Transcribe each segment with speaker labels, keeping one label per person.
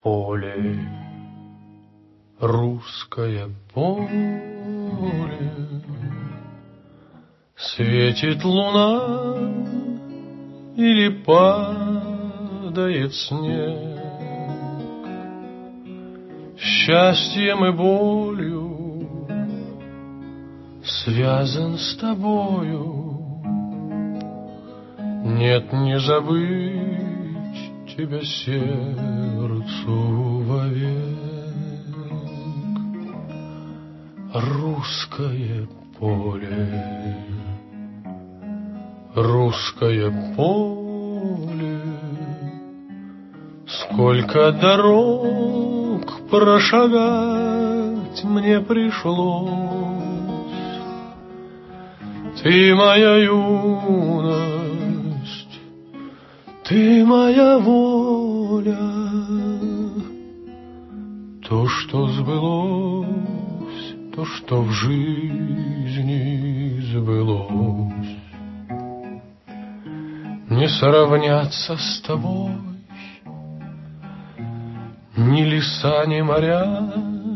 Speaker 1: Поле, русское поле, светит луна или падает снег. Счастьем и болью связан с тобою. Нет, не забыть тебя сердцу вовек. Русское поле, русское поле, сколько дорог прошагать мне пришлось. Ты моя юность, ты моя воля, то, что сбылось, то, что в жизни сбылось. Не сравняться с тобой ни леса, ни моря.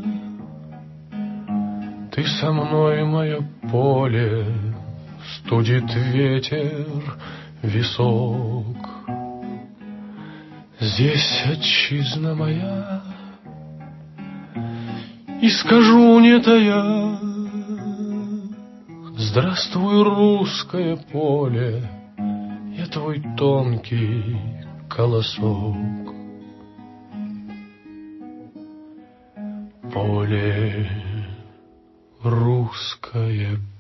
Speaker 1: Ты со мной, мое поле, студит ветер висок. Здесь отчизна моя, и скажу не тая: здравствуй, русское поле, я твой тонкий колосок. Поле, русское